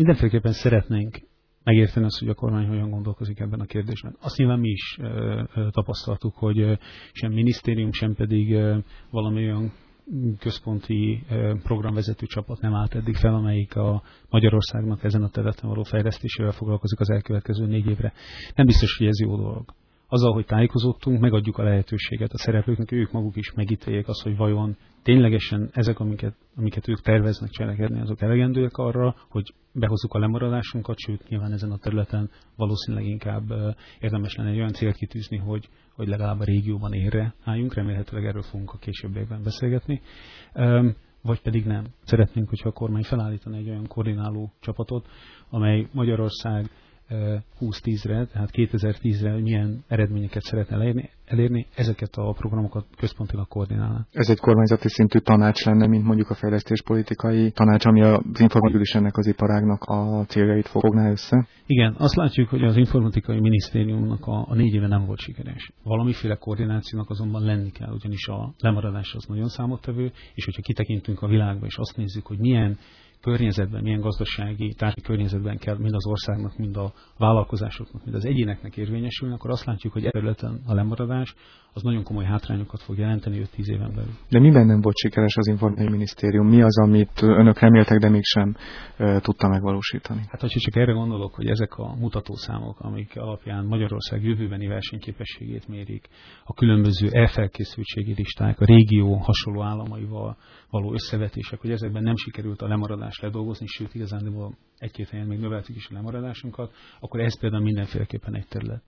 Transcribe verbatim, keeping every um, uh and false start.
mindenféleképpen szeretnénk megérteni azt, hogy a kormány hogyan gondolkozik ebben a kérdésben. Azt nyilván mi is ö, ö, tapasztaltuk, hogy ö, sem minisztérium, sem pedig ö, valami olyan központi ö, programvezető csapat nem állt eddig fel, amelyik a Magyarországnak ezen a területen való fejlesztésével foglalkozik az elkövetkező négy évre. Nem biztos, hogy ez jó dolog. Azzal, hogy tájékozottunk, megadjuk a lehetőséget a szereplőknek, hogy ők maguk is megítéljék azt, hogy vajon ténylegesen ezek, amiket, amiket ők terveznek cselekedni, azok elegendőek arra, hogy behozzuk a lemaradásunkat, sőt, nyilván ezen a területen valószínűleg inkább érdemes lenne egy olyan célt kitűzni, hogy, hogy legalább a régióban érre álljunk, remélhetőleg erről fogunk a későbbiekben beszélgetni, vagy pedig nem. Szeretnénk, hogyha a kormány felállítani egy olyan koordináló csapatot, amely Magyarország húsz-tízre, tehát kétezer-tízre milyen eredményeket szeretne elérni, elérni, ezeket a programokat központilag koordinálnak. Ez egy kormányzati szintű tanács lenne, mint mondjuk a fejlesztéspolitikai tanács, ami az informatikus ennek az iparágnak a céljait fogná össze? Igen, azt látjuk, hogy az informatikai minisztériumnak a, a négy éve nem volt sikeres. Valamiféle koordinációnak azonban lenni kell, ugyanis a lemaradás az nagyon számottevő, és hogyha kitekintünk a világba, és azt nézzük, hogy milyen környezetben, milyen gazdasági, társadalmi környezetben kell mind az országnak, mind a vállalkozásoknak, mind az egyéneknek érvényesülni, akkor azt látjuk, hogy területen a lemaradás az nagyon komoly hátrányokat fog jelenteni öt-tíz éven belül. De miben nem volt sikeres az informatikai minisztérium? Mi az, amit önök reméltek, de mégsem e, tudta megvalósítani? Hát, hogyha csak erre gondolok, hogy ezek a mutatószámok, amik alapján Magyarország jövőbeni versenyképességét mérik, a különböző elfelkészültségi listák, a régió hasonló államaival való összevetések, hogy ezekben nem sikerült a lemaradást ledolgozni, sőt, igazán egy-két helyen még növeltük is a lemaradásunkat, akkor ez például mindenféleképpen egy terület.